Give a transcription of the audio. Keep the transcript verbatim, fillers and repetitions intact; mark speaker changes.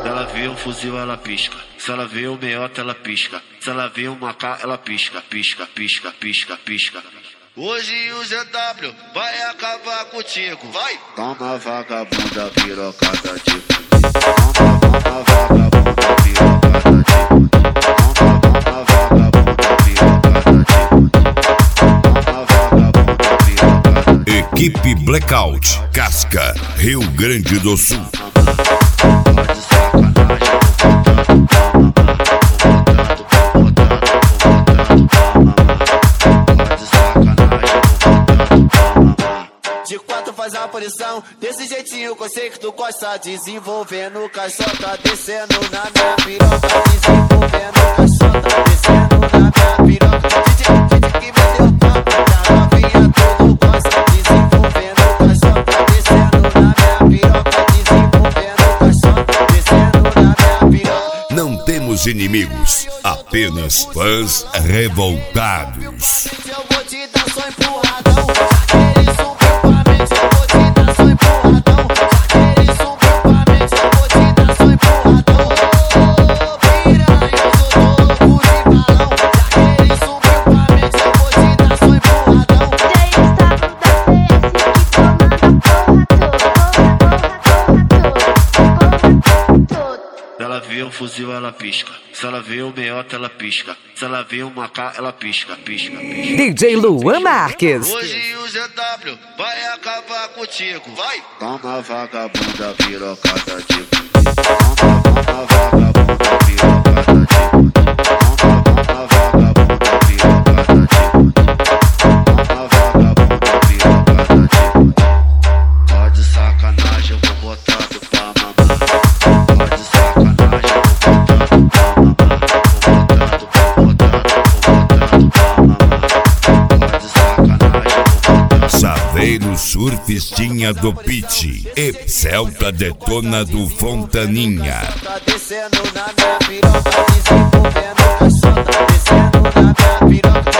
Speaker 1: Se ela vê um fuzil, ela pisca. Se ela vê um meiota, ela pisca. Se ela vê um macá, ela pisca, pisca, pisca, pisca, pisca.
Speaker 2: Hoje o G W vai acabar contigo, vai!
Speaker 1: Toma vagabunda pirocada de Toma, toma vagabunda pirocada de Toma, toma vagabunda pirocada de Toma vagabunda pirocada de
Speaker 3: Equipe Blackout, Casca, Rio Grande do Sul.
Speaker 1: Pode sacanagem, vou botando, vou botando, vou botando, pode sacanagem, vou botando.
Speaker 4: De quatro faz a aparição, desse jeitinho que eu sei que tu gosta. Desenvolvendo caixota, descendo na minha piroca. Desenvolvendo caixota, descendo na minha piroca. Gente, gente que me deu papo, da novinha tudo gosta. Desenvolvendo caixota, descendo na minha piroca. Desenvolvendo caixota, descendo na minha piroca.
Speaker 3: Não temos inimigos, apenas fãs revoltados.
Speaker 4: Eu vou te dar só empurradão. Aquele som pra mente, eu vou te dar só empurradão. Aquele som pra mente, eu vou te dar só empurradão. Piranha, eu tô louco de balão. Aquele som pra mente, eu vou te dar só empurradão.
Speaker 1: Se ela vê um fuzil, ela pisca. Se ela vê um meiota, ela pisca. Se ela vê um macá, ela pisca, pisca, pisca.
Speaker 5: D J Luan Marques.
Speaker 2: Hoje o G W vai acabar contigo, vai!
Speaker 1: Toma vagabunda pirocada de Toma, toma vagabunda pirocada de Toma, toma vagabunda pirocada de Toma vagabunda pirocada de Pode sacanagem, eu vou botando pra mamar. Pode sacanagem, eu vou botando pra mamar. Vou botando, vou botando, vou botando pra mamar. Pode sacanagem, eu vou botando.
Speaker 3: Saveiro Surfistinha do Pit e Celta Detona do Fontaninha.
Speaker 4: Tá descendo na minha piroca, desenvolvendo caixota, descendo na minha piroca.